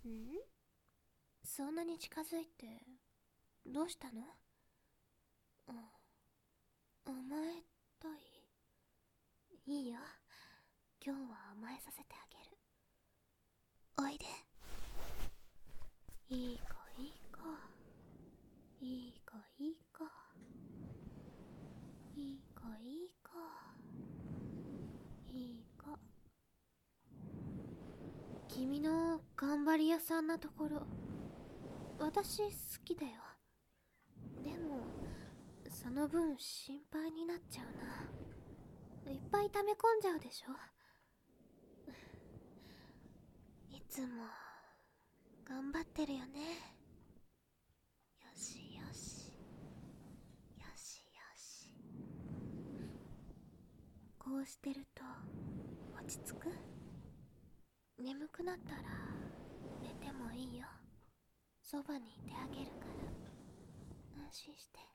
ん？そんなに近づいてどうしたの？甘えたい？いいよ、今日は甘えさせてあげる。おいで。いい子いい子、いい子いい子、いい子いい子、いい子。君の頑張り屋さんなところ私好きだよ。でもその分心配になっちゃうな。いっぱい溜め込んじゃうでしょ。いつも頑張ってるよね。よしよし、よしよし。こうしてると落ち着く？眠くなったら寝てもいいよ。そばにいてあげるから安心して。